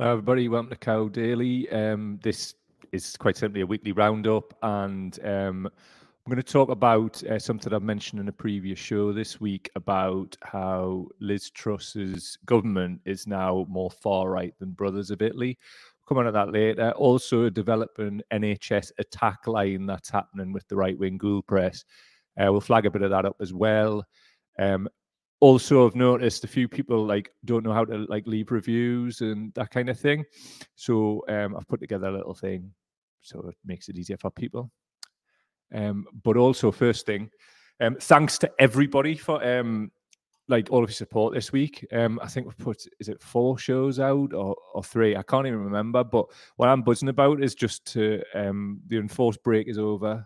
Everybody, welcome to Cow Daily. This is quite simply a weekly roundup, and I'm going to talk about something I've mentioned in a previous show this week about how Liz Truss's government is now more far-right than Brothers of Italy. Come on to that later. Also, developing NHS attack line that's happening with the right-wing ghoul press. We'll flag a bit of that up as well. Also, I've noticed a few people don't know how to leave reviews and that kind of thing. So I've put together a little thing so it makes it easier for people. But also, first thing, thanks to everybody for all of your support this week. I think we've put, is it 4 shows out or 3? I can't even remember. But what I'm buzzing about is just to the enforced break is over.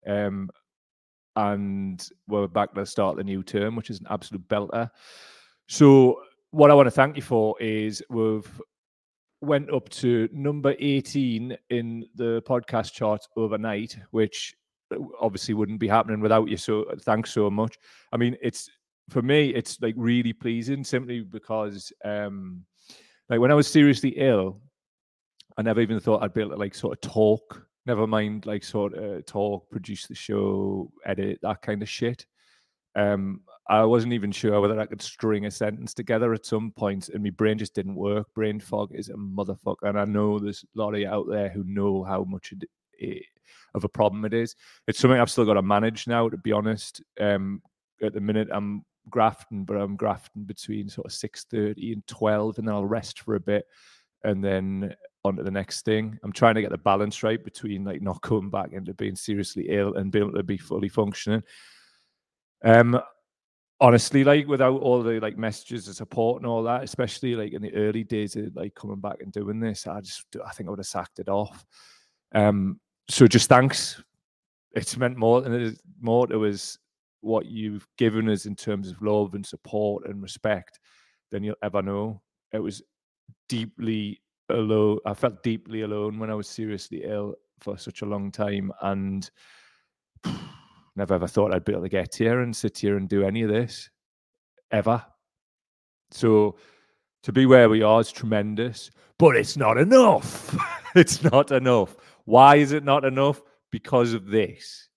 And we're back to the start of the new term, which is an absolute belter. So what I want to thank you for is we've went up to number 18 in the podcast charts overnight, which obviously wouldn't be happening without you. So thanks so much. I mean, for me, it's really pleasing simply because when I was seriously ill, I never even thought I'd be able to sort of talk. Never mind talk, produce the show, edit, that kind of shit. I wasn't even sure whether I could string a sentence together at some point, and my brain just didn't work. Brain fog is a motherfucker, and I know there's a lot of you out there who know how much of a problem it is. It's something I've still got to manage now, to be honest. At the minute, I'm grafting, but I'm grafting between sort of 6:30 and 12, and then I'll rest for a bit, and then on to the next thing. I'm trying to get the balance right between not coming back into being seriously ill and being able to be fully functioning. Honestly, without all the messages of support and all that, especially in the early days of coming back and doing this, I think I would have sacked it off. So just thanks. It's meant more to us what you've given us in terms of love and support and respect than you'll ever know. It was deeply alone. I felt deeply alone when I was seriously ill for such a long time, and never ever thought I'd be able to get here and sit here and do any of this ever. So to be where we are is tremendous, but it's not enough. It's not enough. Why is it not enough? Because of this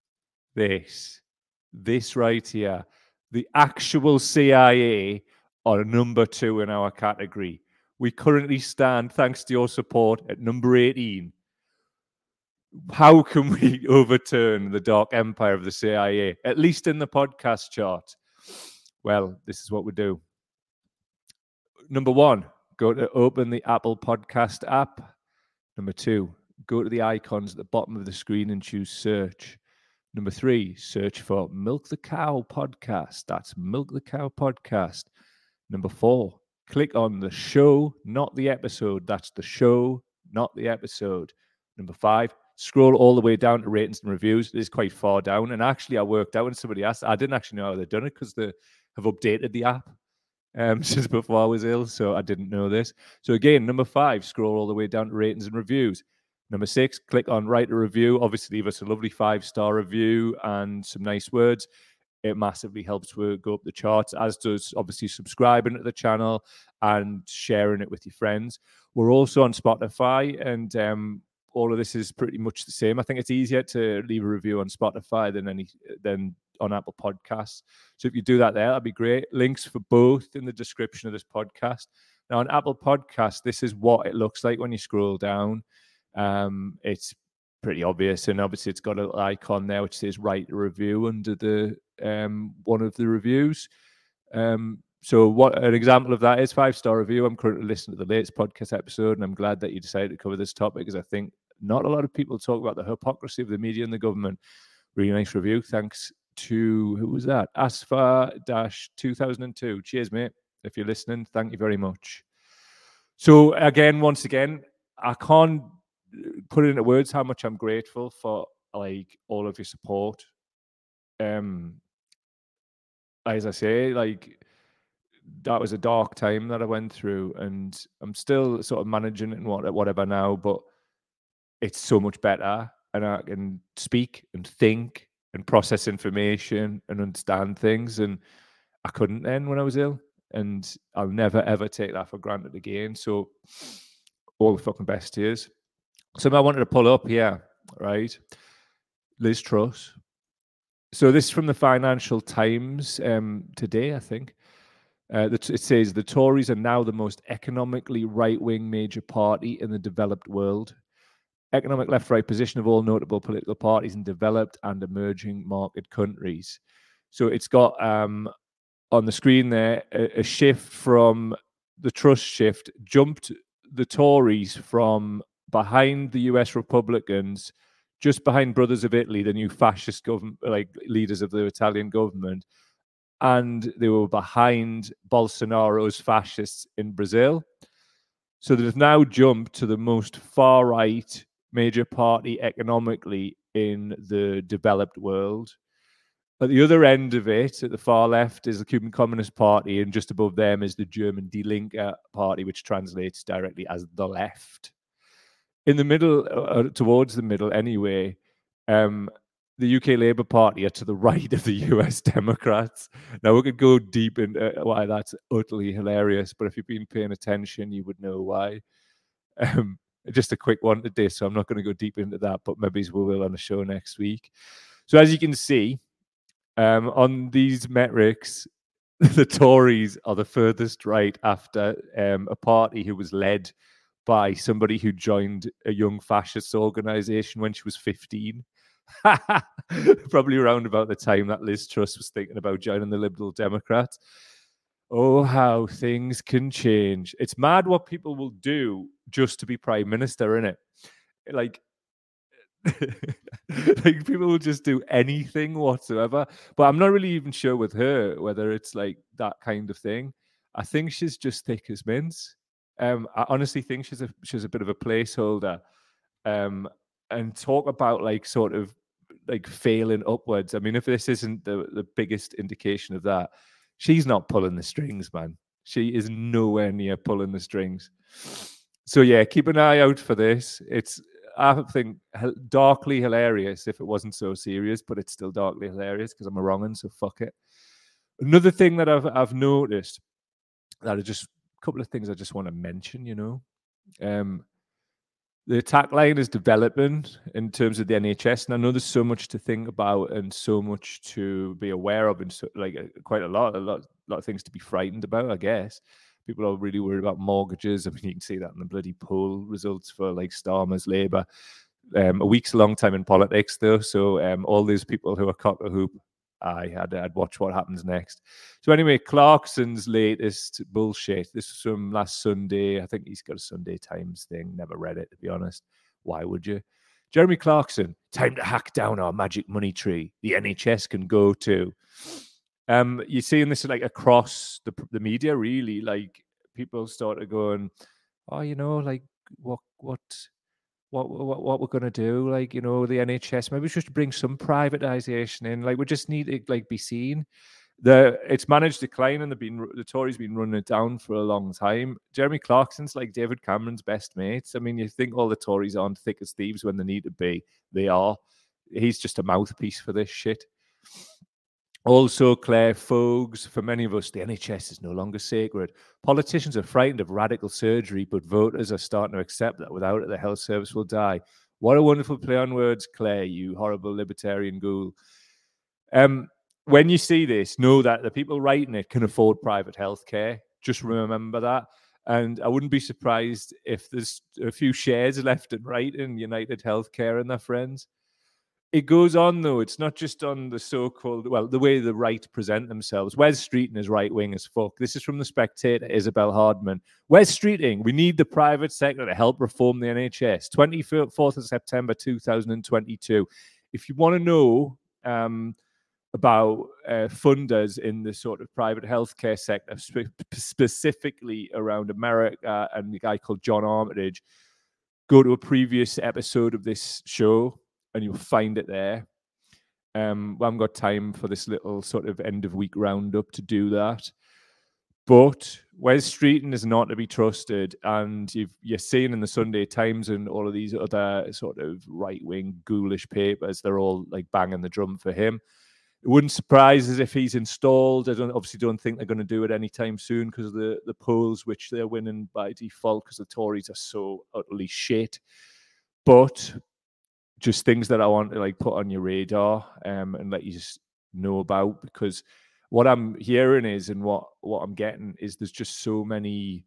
right here. The actual CIA are number 2 in our category. We currently stand, thanks to your support, at number 18. How can we overturn the dark empire of the CIA, at least in the podcast chart? Well, this is what we do. Number 1, go to open the Apple Podcast app. Number 2, go to the icons at the bottom of the screen and choose search. Number 3, search for Milk the Cow Podcast. That's Milk the Cow Podcast. Number 4, click on the show, not the episode. That's the show, not the episode. Number 5, scroll all the way down to ratings and reviews. It is quite far down. And actually, I worked out when somebody asked. I didn't actually know how they'd done it because they have updated the app since before I was ill. So I didn't know this. So again, number 5, scroll all the way down to ratings and reviews. Number 6, click on write a review. Obviously, leave us a lovely 5-star review and some nice words. It massively helps go up the charts, as does obviously subscribing to the channel and sharing it with your friends. We're also on Spotify, and all of this is pretty much the same. I think it's easier to leave a review on Spotify than on Apple Podcasts. So if you do that there, that'd be great. Links for both in the description of this podcast. Now, on Apple Podcasts, this is what it looks like when you scroll down. It's pretty obvious, and obviously it's got an icon there which says write a review under the one of the reviews. So what an example of that is 5-star review. I'm currently listening to the latest podcast episode, and I'm glad that you decided to cover this topic, because I think not a lot of people talk about the hypocrisy of the media and the government. Really nice review. Thanks to, who was that? Asfar-2002. Cheers, mate. If you're listening, thank you very much. So once again, I can't put it into words how much I'm grateful for all of your support. As I say, that was a dark time that I went through, and I'm still sort of managing it and whatever now, but it's so much better, and I can speak and think and process information and understand things, and I couldn't then when I was ill, and I'll never ever take that for granted again. So all the fucking best tears. Something I wanted to pull up here, right? Liz Truss. So this is from the Financial Times today, I think. It says the Tories are now the most economically right-wing major party in the developed world. Economic left-right position of all notable political parties in developed and emerging market countries. So it's got on the screen there a shift from the Truss shift, jumped the Tories from behind the US Republicans, just behind Brothers of Italy, the new fascist government, like leaders of the Italian government, and they were behind Bolsonaro's fascists in Brazil. So they've now jumped to the most far-right major party economically in the developed world. At the other end of it, at the far left, is the Cuban Communist Party, and just above them is the German Die Linke Party, which translates directly as the left. In the middle, towards the middle anyway, the UK Labour Party are to the right of the US Democrats. Now, we could go deep into why that's utterly hilarious, but if you've been paying attention, you would know why. Just a quick one today, so I'm not going to go deep into that, but maybe we will on the show next week. So as you can see, on these metrics, the Tories are the furthest right after a party who was led by somebody who joined a young fascist organization when she was 15. Probably around about the time that Liz Truss was thinking about joining the Liberal Democrats. Oh, how things can change. It's mad what people will do just to be prime minister, isn't it? Like people will just do anything whatsoever. But I'm not really even sure with her whether it's like that kind of thing. I think she's just thick as mince. I honestly think she's a bit of a placeholder. And talk about like sort of like failing upwards. I mean, if this isn't the biggest indication of that, she's not pulling the strings, man. She is nowhere near pulling the strings. So yeah, keep an eye out for this. It's, I think, darkly hilarious if it wasn't so serious, but it's still darkly hilarious because I'm a wrong'un, so fuck it. Another thing that I've noticed, that are just a couple of things I just want to mention, you know. The attack line is developing in terms of the NHS, and I know there's so much to think about and so much to be aware of, and so, like quite a lot of things to be frightened about, I guess. People are really worried about mortgages. I mean, you can see that in the bloody poll results for like Starmer's Labour. A week's a long time in politics, though. So all these people who are cock a hoop, I'd watch what happens next. So anyway, Clarkson's latest bullshit. This was from last Sunday. I think he's got a Sunday Times thing. Never read it, to be honest. Why would you? Jeremy Clarkson, time to hack down our magic money tree. The NHS can go to. You're seeing this like across the media, really. Like people started going, oh, you know, like what we're going to do, like, you know, the NHS, maybe we should bring some privatization in, like we just need to like be seen. It's managed decline, and the Tories been running it down for a long time. Jeremy Clarkson's like David Cameron's best mates. I mean, you think all the Tories aren't thick as thieves when they need to be. They are. He's just a mouthpiece for this shit. Also, Claire Fogues, for many of us, the NHS is no longer sacred. Politicians are frightened of radical surgery, but voters are starting to accept that without it, the health service will die. What a wonderful play on words, Claire, you horrible libertarian ghoul. When you see this, know that the people writing it can afford private healthcare. Just remember that. And I wouldn't be surprised if there's a few shares left and right in United Healthcare and their friends. It goes on, though. It's not just on the so-called, well, the way the right present themselves. Wes Streeting is right-wing as fuck. This is from The Spectator, Isabel Hardman. Wes Streeting, we need the private sector to help reform the NHS. 24th of September, 2022. If you want to know about funders in the sort of private healthcare sector, specifically around America and the guy called John Armitage, go to a previous episode of this show, and you'll find it there. We haven't got time for this little sort of end of week roundup to do that. But Wes Streeting is not to be trusted, and you're seeing in the Sunday Times and all of these other sort of right-wing ghoulish papers, they're all like banging the drum for him. It wouldn't surprise us if he's installed. I obviously don't think they're going to do it anytime soon because of the polls, which they're winning by default because the Tories are so utterly shit. But just things that I want to like put on your radar and let you just know about, because what I'm hearing is, and what I'm getting is, there's just so many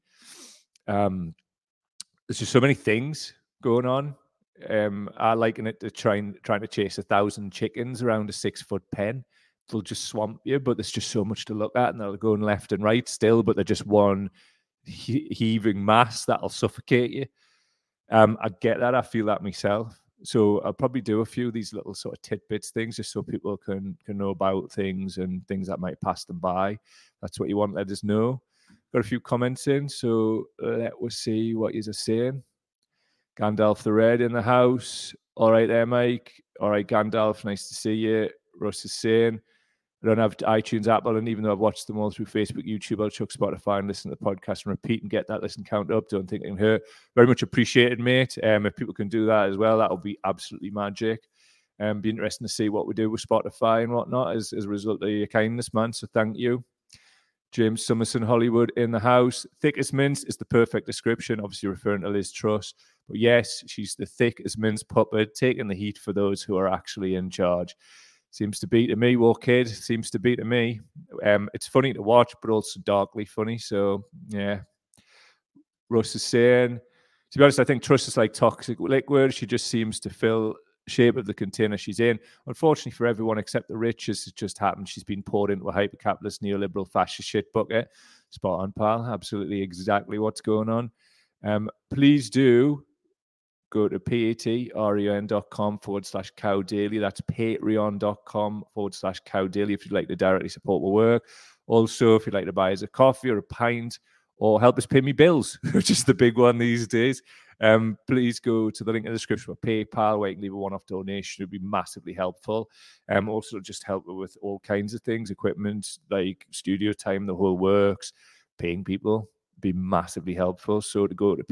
things going on. I liken it to trying to chase 1,000 chickens around a 6-foot pen. They'll just swamp you, but there's just so much to look at, and they're going left and right still, but they're just one heaving mass that'll suffocate you. I get that. I feel that myself. So I'll probably do a few of these little sort of tidbits things just so people can know about things and things that might pass them by. That's what you want. Let us know. Got a few comments in, so let us see what you're saying. Gandalf the Red in the house. All right there, Mike. All right, Gandalf, nice to see you. Russ is saying, I don't have iTunes, Apple, and even though I've watched them all through Facebook, YouTube, I'll chuck Spotify and listen to the podcast and repeat and get that listen count up. Don't think it can hurt. Very much appreciated, mate. If people can do that as well, that would be absolutely magic. Be interesting to see what we do with Spotify and whatnot as a result of your kindness, man. So thank you. James Summerson, Hollywood in the house. Thick as mince is the perfect description, obviously referring to Liz Truss. But yes, she's the thick as mince puppet, taking the heat for those who are actually in charge. Seems to be to me, war kid. Seems to be to me. It's funny to watch, but also darkly funny. So, yeah. Russ is saying, to be honest, I think Truss is like toxic liquid. She just seems to fill shape of the container she's in. Unfortunately for everyone except the rich, as it just happened, she's been poured into a hyper-capitalist, neoliberal, fascist shit bucket. Spot on, pal. Absolutely exactly what's going on. Please do go to patreon.com/Cow Daily. That's patreon.com/Cow Daily if you'd like to directly support my work. Also, if you'd like to buy us a coffee or a pint or help us pay me bills, which is the big one these days, please go to the link in the description for PayPal, where you can leave a one-off donation. It would be massively helpful. Also, just help with all kinds of things, equipment, like studio time, the whole works, paying people. Be massively helpful. So to go to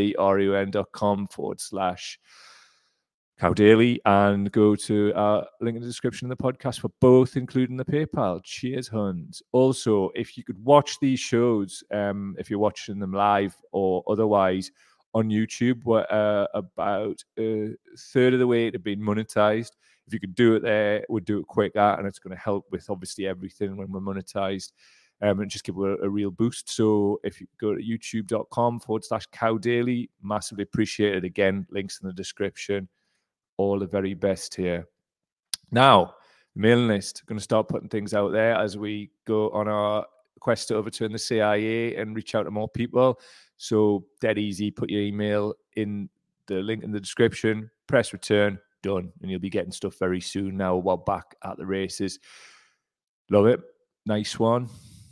patreon.com/Cow Daily and go to our link in the description of the podcast for both, including the PayPal. Cheers, Huns. Also, if you could watch these shows, if you're watching them live or otherwise on YouTube, we're about a third of the way to being monetized. If you could do it there, we'd do it quicker, and it's going to help with obviously everything when we're monetized. And just give it a real boost. So if you go to youtube.com/Cow Daily, massively appreciate it. Again, links in the description. All the very best here. Now, the mailing list. Going to start putting things out there as we go on our quest to overturn the CIA and reach out to more people. So dead easy. Put your email in the link in the description. Press return. Done. And you'll be getting stuff very soon now. We're back at the races. Love it. Nice one.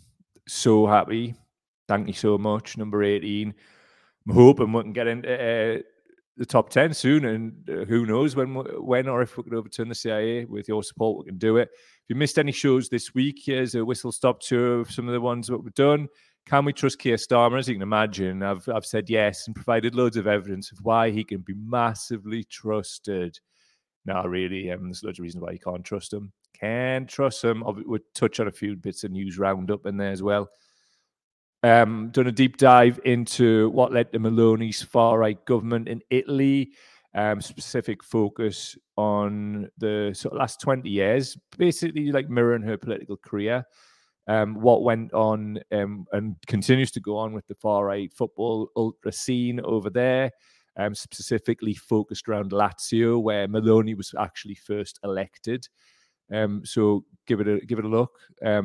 So happy. Thank you so much. Number 18. I'm hoping we can get into the top 10 soon, and who knows when or if we can overturn the CIA. With your support, we can do it. If you missed any shows this week, here's a whistle-stop tour of some of the ones that we've done. Can we trust Keir Starmer? As you can imagine, I've said yes and provided loads of evidence of why he can be massively trusted. No, really, there's loads of reasons why you can't trust him. Can't trust him. We'll touch on a few bits of news roundup in there as well. Done a deep dive into what led to Meloni's far-right government in Italy. Specific focus on the sort of last 20 years, basically like mirroring her political career. What went on and continues to go on with the far-right football ultra scene over there. Specifically focused around Lazio, where Meloni was actually first elected. So give it a look.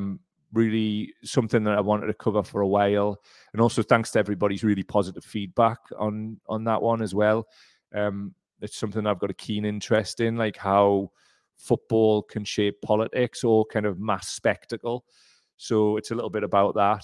Really something that I wanted to cover for a while, and also thanks to everybody's really positive feedback on that one as well. It's something I've got a keen interest in, like how football can shape politics or kind of mass spectacle. So it's a little bit about that.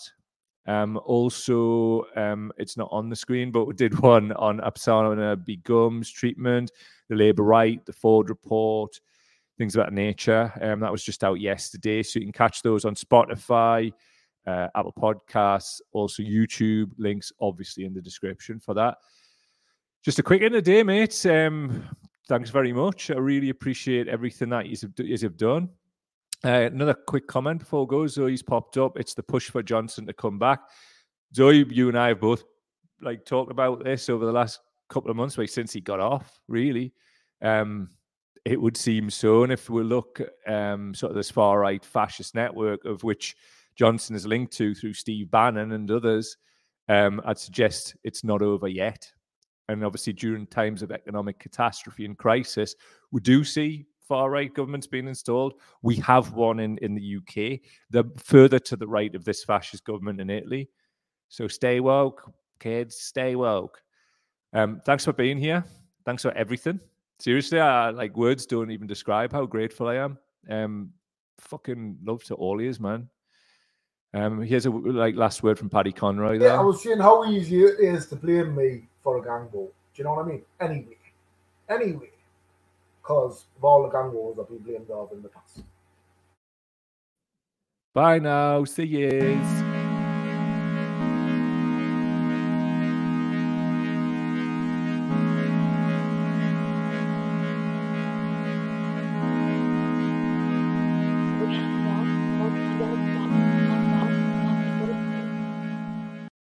Also, it's not on the screen, but we did one on Apsana Begum's treatment, the Labour Right, the Ford Report, things about nature. That was just out yesterday, so you can catch those on Spotify, Apple Podcasts, also YouTube. Links obviously in the description for that. Just a quick in the day, mates. Thanks very much. I really appreciate everything that you have done. Another quick comment before we go. Zoe's popped up. It's the push for Johnson to come back. Zoe, you and I have both talked about this over the last couple of months, since he got off, really. It would seem so. And if we look sort of this far-right fascist network of which Johnson is linked to through Steve Bannon and others, I'd suggest it's not over yet. And obviously during times of economic catastrophe and crisis, we do see far-right governments being installed. We have one in the UK. They're further to the right of this fascist government in Italy. So stay woke, kids, stay woke. Thanks for being here. Thanks for everything. Seriously, words don't even describe how grateful I am. Fucking love to all yous, man. Here's a last word from Paddy Conroy there. Yeah, I was saying how easy it is to blame me for a gang war. Do you know what I mean? Anyway. Because of all the gang wars I've been blamed of in the past. Bye now. See yous.